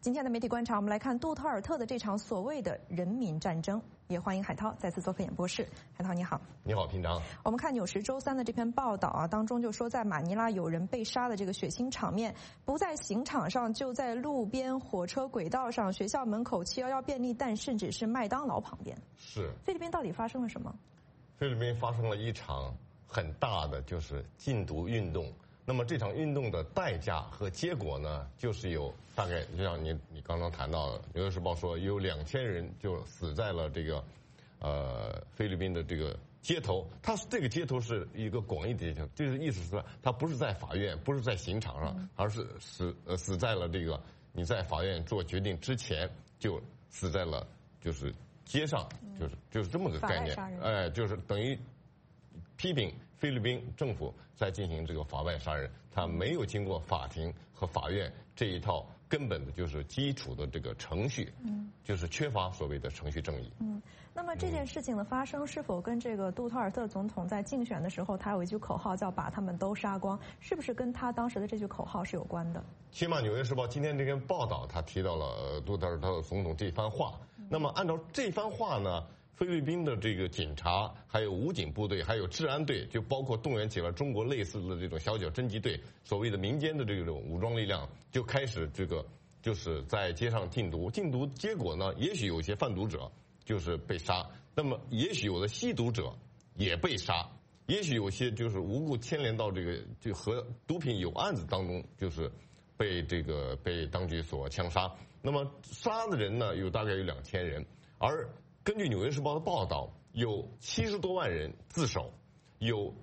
今天的媒体观察，我们来看杜特尔特的这场所谓的人民战争。也欢迎海涛再次做客演播室。海涛你好。 你好，平常。 我们看《纽时周三》的这篇报道啊，当中就说在马尼拉有人被杀的这个血腥场面，不在刑场上，就在路边、火车轨道上、学校门口、711便利店，甚至是麦当劳旁边。 是。 菲律宾到底发生了什么？ 菲律宾发生了一场很大的就是禁毒运动。那么这场运动的代价和结果呢，就是有大概就像你刚刚谈到的，《纽约时报》说有2000人就死在了这个菲律宾的这个街头。它这个街头是一个广义的街头，就是意思是说，它不是在法院，不是在刑场上，而是死在了这个你在法院做决定之前就死在了就是街上，就是这么个概念。就是等于批评菲律宾政府在进行这个法外杀人，他没有经过法庭和法院这一套根本的就是基础的这个程序，就是缺乏所谓的程序正义。 那么这件事情的发生是否跟这个杜特尔特总统在竞选的时候，他有一句口号叫把他们都杀光，是不是跟他当时的这句口号是有关的？ 起码《纽约时报》今天这篇报道，他提到了杜特尔特总统这番话。那么按照这番话呢，菲律宾的这个警察、还有武警部队、还有治安队，就包括动员起了中国类似的这种小脚侦缉队，所谓的民间的这种武装力量，就开始这个就是在街上禁毒。禁毒结果呢，也许有一些贩毒者就是被杀，那么也许有的吸毒者也被杀，也许有些就是无故牵连到这个就和毒品有案子当中，就是被当局所枪杀。那么杀的人呢，大概有2000人，而根据《纽约时报》的报道，有70多万人自首，有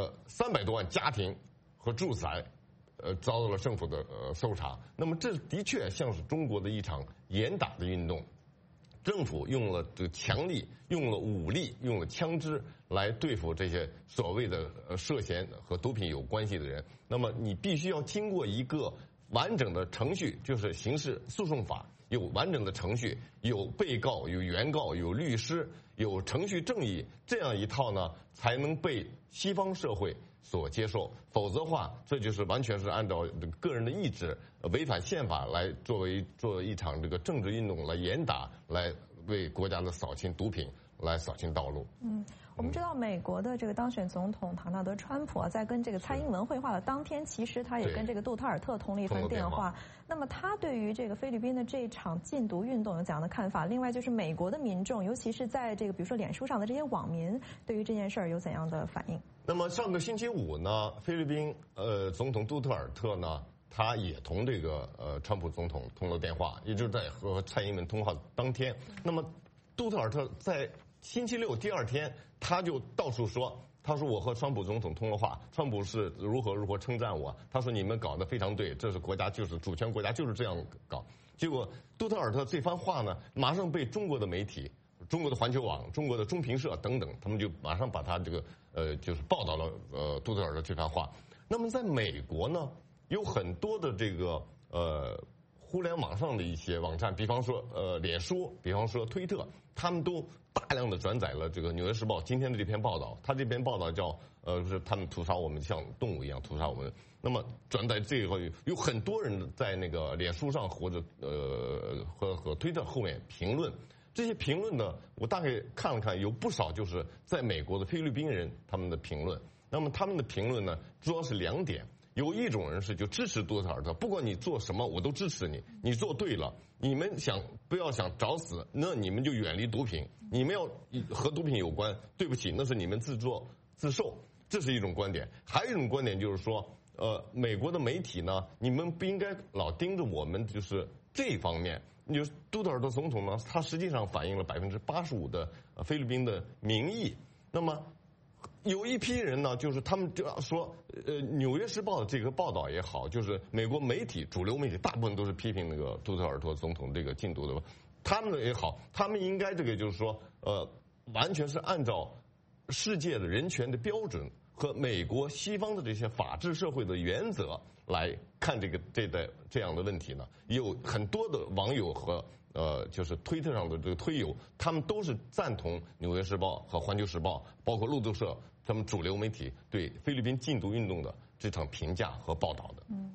300多万家庭和住宅遭到了政府的搜查。那么这的确像是中国的一场严打的运动，政府用了这个强力、用了武力、用了枪支来对付这些所谓的涉嫌和毒品有关系的人。那么你必须要经过一个完整的程序，就是刑事诉讼法有完整的程序，有被告、有原告、有律师，有程序正义，这样一套呢，才能被西方社会所接受。否则的话，这就是完全是按照个人的意志，违反宪法来做一场这个政治运动来严打，来为国家的扫清毒品，来扫清道路。 我们知道美国的这个当选总统唐纳德·川普在跟这个蔡英文会话的当天，其实他也跟这个杜特尔特通了一番电话。那么他对于这个菲律宾的这场禁毒运动有怎样的看法？另外就是美国的民众，尤其是在这个比如说脸书上的这些网民，对于这件事儿有怎样的反应？ 那么上个星期五呢，菲律宾总统杜特尔特呢，他也同这个川普总统通了电话，也就是在和蔡英文通话当天。那么杜特尔特在星期六第二天，他就到处说，他说我和川普总统通了话，川普是如何称赞我，他说你们搞得非常对，这是国家就是主权国家就是这样搞。结果杜特尔特这番话呢，马上被中国的媒体、中国的环球网、中国的中评社等等，他们就马上把他这个就是报道了杜特尔特这番话。那么在美国呢，有很多的这个互联网上的一些网站，比方说脸书，比方说推特，他们都大量的转载了这个《纽约时报》今天的这篇报道。他这篇报道叫是他们屠杀我们像动物一样屠杀我们。那么转载这个有很多人在那个脸书上或者和推特后面评论。这些评论呢，我大概看了看，有不少就是在美国的菲律宾人他们的评论。那么他们的评论呢，主要是2点。有一种人是就支持杜特尔特，不管你做什么我都支持你，你做对了，你们不要想找死，那你们就远离毒品，你们要和毒品有关，对不起，那是你们自作自受，这是一种观点。还有一种观点就是说，美国的媒体呢，你们不应该老盯着我们就是这方面。就是杜特尔特总统呢，他实际上反映了85%的菲律宾的民意。那么有一批人呢，就是他们就要说，《纽约时报》的这个报道也好，就是美国媒体主流媒体大部分都是批评那个杜特尔特总统这个禁毒的，他们也好，他们应该这个就是说，完全是按照世界的人权的标准和美国西方的这些法治社会的原则来看这样的问题呢。有很多的网友和就是推特上的这个推友，他们都是赞同《纽约时报》和《环球时报》，包括路透社他们主流媒体对菲律宾禁毒运动的这场评价和报道的。 好。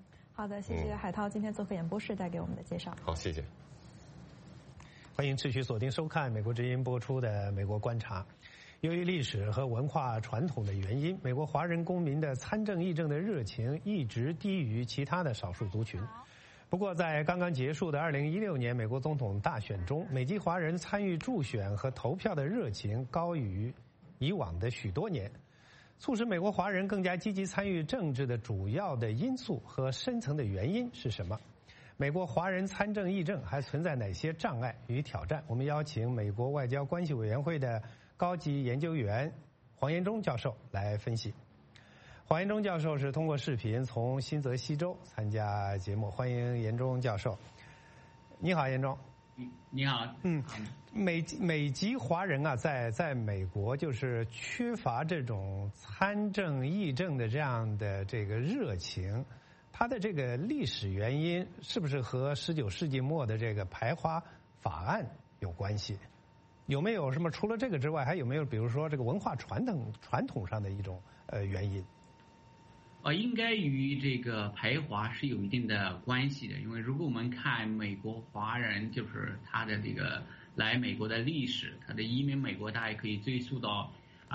好的，谢谢海涛今天做客演播室带给我们的介绍。 好，谢谢。 欢迎持续锁定收看美国之音播出的《美国观察》。由于历史和文化传统的原因，美国华人公民的参政议政的热情一直低于其他的少数族群。不过，在刚刚结束的2016年美国总统大选中，美籍华人参与助选和投票的热情高于以往的许多年。促使美国华人更加积极参与政治的主要的因素和深层的原因是什么？美国华人参政议政还存在哪些障碍与挑战？我们邀请美国外交关系委员会的高级研究员黄延忠教授来分析。黄延忠教授是通过视频从新泽西州参加节目，欢迎延忠教授。你好，延忠。 你好。 美籍华人啊，在美国就是缺乏这种参政议政的这样的这个热情。它的这个历史原因是不是和19世纪末的这个排华法案有关系？有没有什么除了这个之外，还有没有比如说这个文化传统上的一种原因？ 应该与这个排华是有一定的关系的，因为如果我们看美国华人，就是他的这个来美国的历史，他的移民美国，大概可以追溯到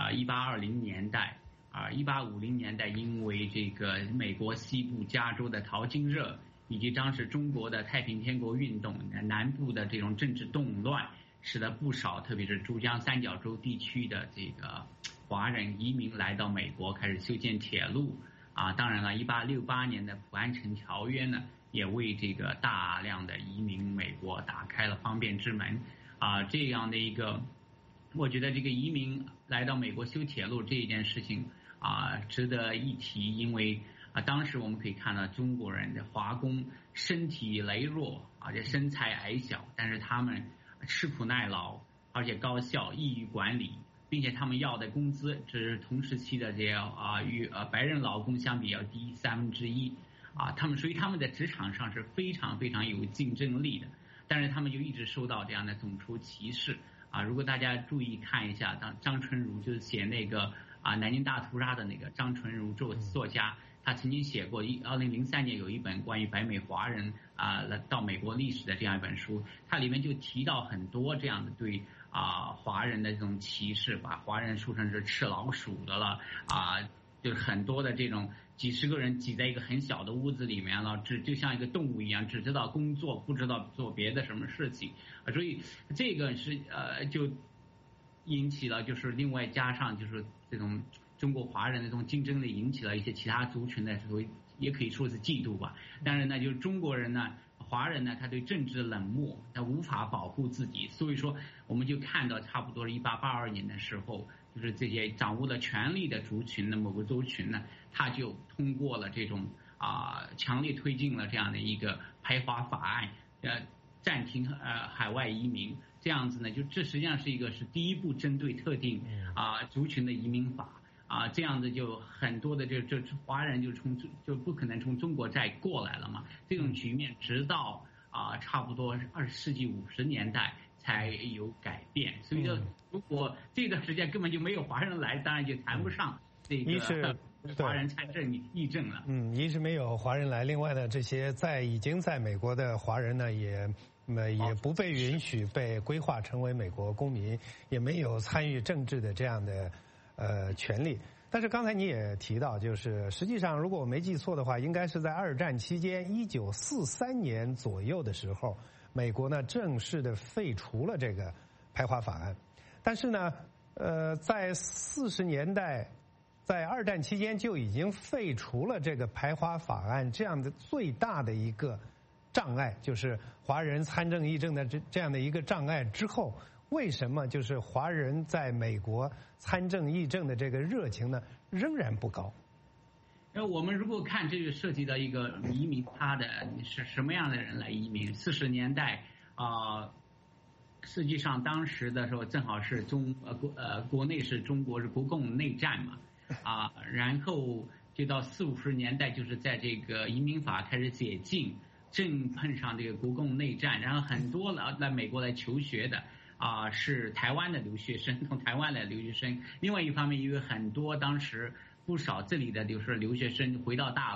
1820年代。1850年代，因为这个美国西部加州的淘金热，以及当时中国的太平天国运动，南部的这种政治动乱，使得不少特别是珠江三角洲地区的这个华人移民来到美国，开始修建铁路。当然了，1868年的普安城条约呢，也为这个大量的移民美国打开了方便之门。这样的一个，我觉得这个移民来到美国修铁路这一件事情值得一提，因为当时我们可以看到中国人的华工身体羸弱，而且身材矮小，但是他们吃苦耐劳，而且高效，易于管理，并且他们要的工资只是同时期的这样与白人劳工相比要低1/3。他们所以他们在职场上是非常非常有竞争力的，但是他们就一直受到这样的种族歧视。如果大家注意看一下，张纯如就是写那个南京大屠杀的那个张纯如作家，他曾经写过2003年有一本关于北美华人到美国历史的这样一本书，它里面就提到很多这样的对华人的这种歧视，把华人说成是吃老鼠的了就是很多的这种几十个人挤在一个很小的屋子里面了，就像一个动物一样，只知道工作，不知道做别的什么事情。所以这个是就引起了，就是另外加上就是这种中国华人的这种竞争力，引起了一些其他族群的所谓也可以说是嫉妒吧。但是呢，就是中国人呢，华人呢，他对政治冷漠，他无法保护自己，所以说我们就看到差不多1882年的时候，就是这些掌握了权力的族群的某个族群呢，他就通过了这种强烈推进了这样的一个排华法案，暂停海外移民，这样子呢，就这实际上是第一步针对特定族群的移民法。这样子就很多的就华人就不可能从中国再过来了嘛。这种局面直到差不多20世纪50年代才有改变。所以说，如果这段时间根本就没有华人来，当然就谈不上这个华人参政议政了。 一是没有华人来，另外呢，这些已经在美国的华人呢也不被允许被规划成为美国公民，也没有参与政治的这样的权利。但是刚才你也提到，就是实际上如果我没记错的话，应该是在二战期间1943年左右的时候，美国呢正式的废除了这个排华法案。但是呢在40年代，在二战期间就已经废除了这个排华法案，这样的最大的一个障碍，就是华人参政议政的这样的一个障碍之后，为什么就是华人在美国参政议政的这个热情呢仍然不高？ 我们如果看这个涉及到一个移民，他的是什么样的人来移民？40年代实际上当时的时候正好是国内是中国是国共内战嘛，然后就到40、50年代，就是在这个移民法开始解禁，正碰上这个国共内战，然后很多来美国来求学的是台湾的留学生，从台湾来留学生。另外一方面，因为很多当时不少这里的就是留学生回到大陆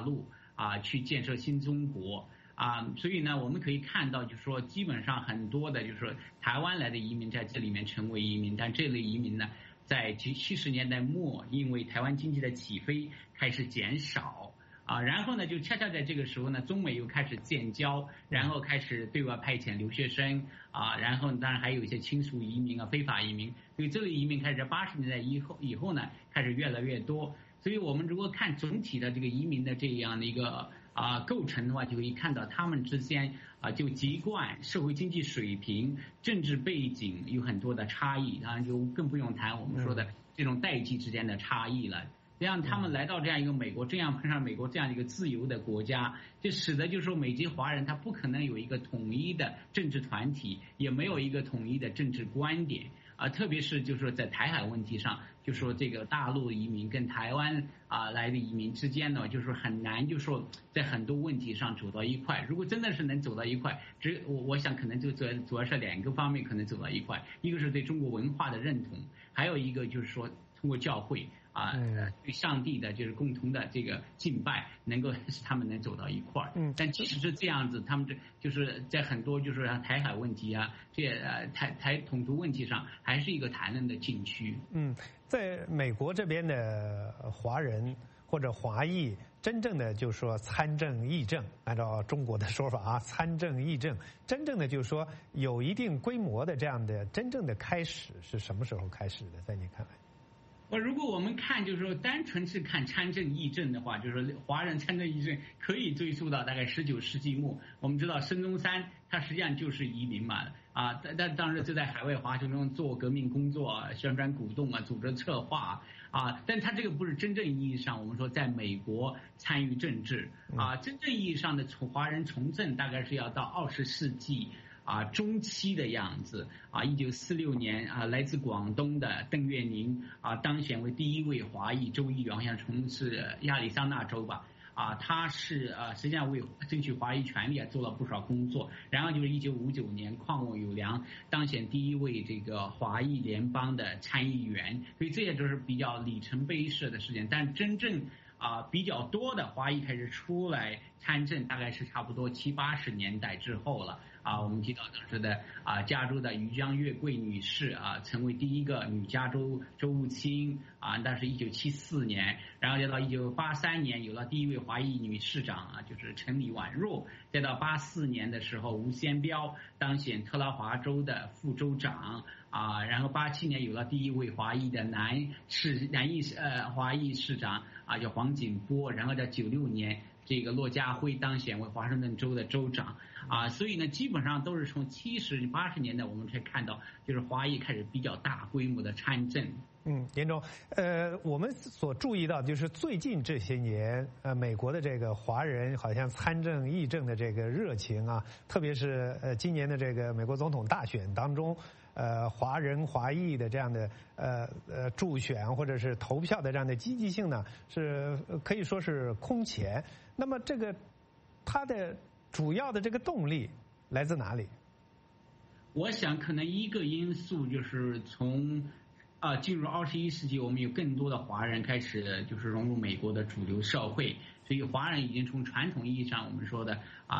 去建设新中国。所以呢，我们可以看到，就是说，基本上很多的，就是说台湾来的移民在这里面成为移民，但这类移民呢，在70年代末，因为台湾经济的起飞开始减少然后呢，就恰恰在这个时候呢，中美又开始建交，然后开始对外派遣留学生然后当然还有一些亲属移民非法移民，所以这类移民开始在80年代以后呢，开始越来越多。所以我们如果看总体的这个移民的这样的一个构成的话，就可以看到他们之间就籍贯、社会经济水平、政治背景有很多的差异，当然就更不用谈我们说的这种代际之间的差异了。这样他们来到这样一个美国，这样碰上美国这样一个自由的国家，就使得就是说美籍华人他不可能有一个统一的政治团体，也没有一个统一的政治观点特别是就是说在台海问题上，就说这个大陆移民跟台湾来的移民之间呢，就是很难，就说在很多问题上走到一块。如果真的是能走到一块，我想可能就主要是2个方面可能走到一块，一个是对中国文化的认同，还有一个就是说通过教会对上帝的就是共同的这个敬拜，能够使他们能走到一块儿。但即使是这样子，他们就是在很多就是台海问题这些台统独问题上，还是一个谈论的禁区。 在美国这边的华人或者华裔，真正的就是说参政议政，按照中国的说法参政议政，真正的就是说有一定规模的这样的真正的开始是什么时候开始的？在你看来？ 如果我们看就是说单纯是看参政议政的话，就是说华人参政议政可以追溯到大概19世纪末。我们知道孙中山他实际上就是移民嘛但当时就在海外华侨中做革命工作，宣传鼓动组织策划但他这个不是真正意义上我们说在美国参与政治真正意义上的华人从政大概是要到20世纪中期的样子1946年来自广东的邓月宁当选为第1位华裔州议员，好像从事亚利桑那州吧他是实际上为争取华裔权利做了不少工作。然后就是1959年邝友良当选第1位这个华裔联邦的参议员，所以这些都是比较里程碑式的事件。但真正比较多的华裔开始出来参政，大概是差不多70、80年代之后了我们提到当时的加州的于江月桂女士成为第1个女加州州务卿那是1974年，然后再到1983年有了第1位华裔女市长就是陈李婉若，再到84年的时候吴先彪当选特拉华州的副州长然后87年有了第1位华裔的华裔市长叫黄锦波，然后在96年这个骆家辉当选为华盛顿州的州长所以呢基本上都是从70、80年代我们才看到就是华裔开始比较大规模的参政。 严总，我们所注意到就是最近这些年美国的这个华人好像参政议政的这个热情特别是今年的这个美国总统大选当中华人华裔的这样的助选或者是投票的这样的积极性呢，是可以说是空前。那么这个它的主要的这个动力来自哪里？ 我想可能一个因素就是从进入21世纪，我们有更多的华人开始就是融入美国的主流社会，所以华人已经从传统意义上我们说的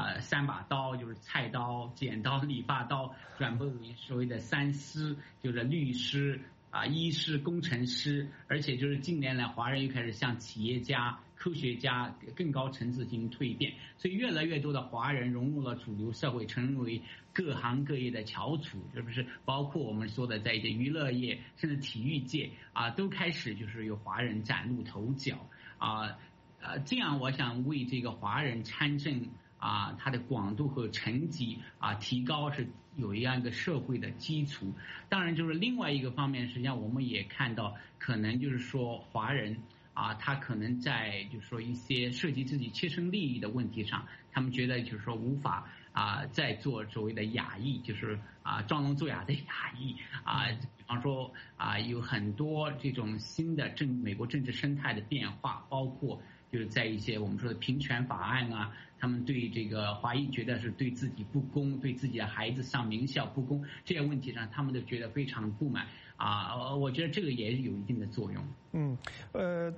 3把刀，就是菜刀、剪刀、理发刀，转变为所谓的3师，就是律师医师、工程师，而且就是近年来华人又开始向企业家、科学家更高层次进行蜕变，所以越来越多的华人融入了主流社会，成为各行各业的翘楚，是不是？包括我们说的在一些娱乐业甚至体育界都开始就是有华人崭露头角这样我想为这个华人参政它的广度和层级提高是有一样一个社会的基础。当然就是另外一个方面，实际上我们也看到可能就是说华人他可能在就是说一些涉及自己切身利益的问题上，他们觉得就是说无法再做所谓的亚裔，就是装聋作哑的亚裔比方说有很多这种新的美国政治生态的变化，包括就是在一些我们说的平权法案他们对这个华裔觉得是对自己不公，对自己的孩子上名校不公，这些问题上他们都觉得非常不满我觉得这个也有一定的作用。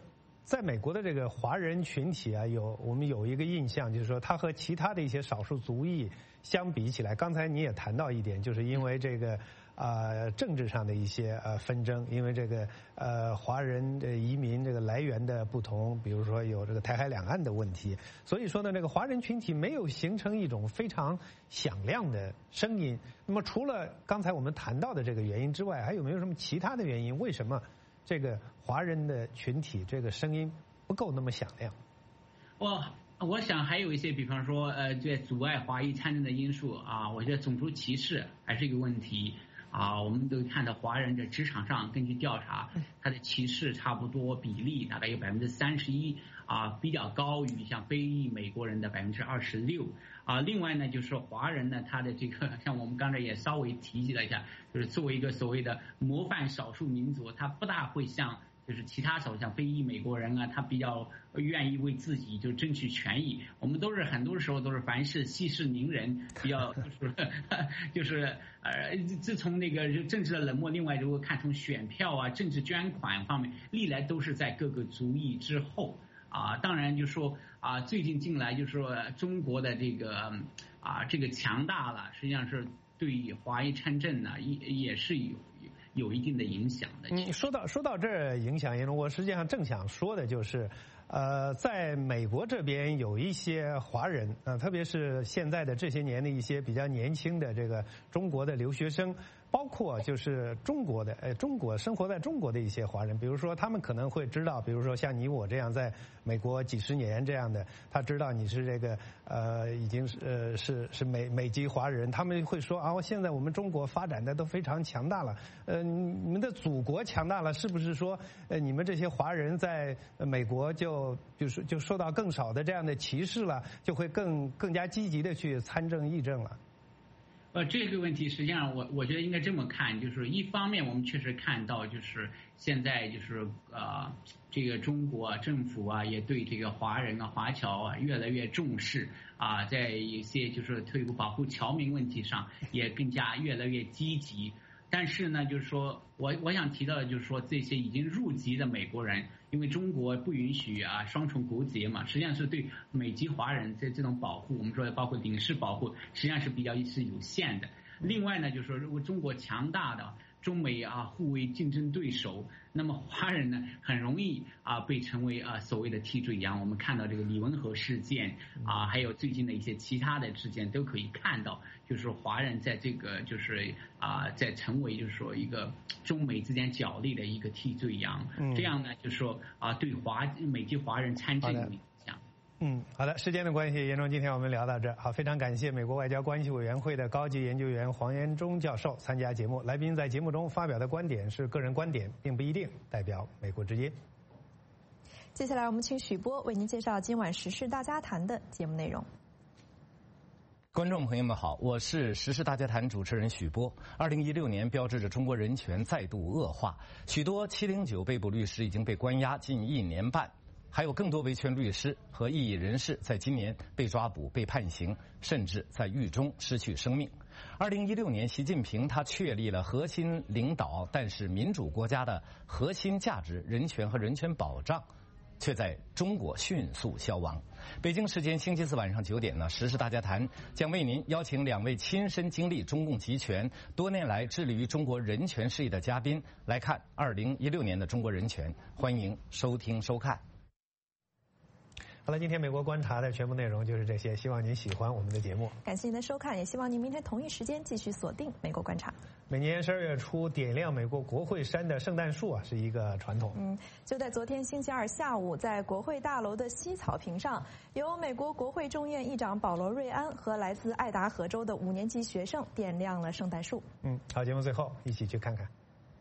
在美国的这个华人群体啊，我们有一个印象，就是说他和其他的一些少数族裔相比起来，刚才你也谈到一点，就是因为这个政治上的一些纷争，因为这个华人的移民这个来源的不同，比如说有这个台海两岸的问题，所以说呢，这个华人群体没有形成一种非常响亮的声音。那么除了刚才我们谈到的这个原因之外，还有没有什么其他的原因？为什么这个华人的群体这个声音不够那么响亮？ 我想还有一些，比方说这阻碍华裔参政的因素啊，我觉得种族歧视还是一个问题啊。我们都看到华人在职场上，根据调查，他的歧视差不多比例大概有31%啊，比较高于像非裔美国人的26%啊。另外呢，就是说华人呢，他的这个像我们刚才也稍微提及了一下，就是作为一个所谓的模范少数民族，他不大会像就是其他像非裔美国人啊，他比较愿意为自己就争取权益。我们都是很多时候都是凡是息事宁人，比较就是自从那个政治的冷漠，另外如果看从选票啊、政治捐款方面，历来都是在各个族裔之后啊。当然就说啊，最近近来就说中国的这个这个强大了，实际上是对华裔参政呢也是有一定的影响的。 说到这影响严重，我实际上正想说的就是，在美国这边有一些华人，特别是现在的这些年的一些比较年轻的这个中国的留学生，包括就是中国生活在中国的一些华人，比如说他们可能会知道，比如说像你我这样在美国几十年这样的，他知道你是这个已经是美籍华人，他们会说啊，现在我们中国发展的都非常强大了，你们的祖国强大了，是不是说你们这些华人在美国就受到更少的这样的歧视了，就会更加积极的去参政议政了？ 这个问题实际上我觉得应该这么看，就是一方面我们确实看到，就是现在就是这个中国政府啊，也对这个华人啊、华侨啊越来越重视啊，在一些就是退步保护侨民问题上也更加越来越积极。但是呢，就是说我想提到的就是说，这些已经入籍的美国人，因为中国不允许双重国籍嘛，实际上是对美籍华人这种保护，我们说包括领事保护，实际上是比较是有限的。另外呢，就是说如果中国强大的中美互为竞争对手，那么华人呢很容易被成为所谓的替罪羊。我们看到这个李文和事件还有最近的一些其他的事件，都可以看到，就是说华人在这个就是在成为就是说一个中美之间角力的一个替罪羊。这样呢，就是说对美籍华人参政有影响。 好的，时间的关系，严总，今天我们聊到这。好，非常感谢美国外交关系委员会的高级研究员黄延忠教授参加节目。来宾在节目中发表的观点是个人观点，并不一定代表美国之音。 接下来我们请许波为您介绍今晚时事大家谈的节目内容。 观众朋友们好，我是时事大家谈主持人许波。2016年标志着中国人权再度恶化，许多709被捕律师已经被关押近1年半。还有更多维权律师和异议人士在今年被抓捕、被判刑，甚至在狱中失去生命。2016年，习近平他确立了核心领导，但是民主国家的核心价值——人权和人权保障，却在中国迅速消亡。北京时间星期四晚上9点呢，时事大家谈将为您邀请2位亲身经历中共集权、多年来致力于中国人权事业的嘉宾，来看2016年的中国人权。欢迎收听收看。 好了，今天美国观察的全部内容就是这些，希望您喜欢我们的节目。 感谢您的收看，也希望您明天同一时间继续锁定美国观察。 每年12月初点亮美国国会山的圣诞树是一个传统。 就在昨天星期二下午，在国会大楼的西草坪上，由美国国会众院议长保罗·瑞安和来自爱达荷州的5年级学生点亮了圣诞树。 好，节目最后一起去看看。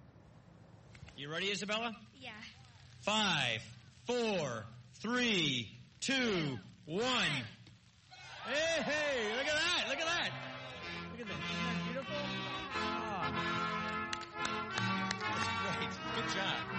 You ready, Isabella? Yeah. 5, 4, 3, 2, 1. Hey, look at that, look at that. Look at that, isn't that beautiful? That's great, good job.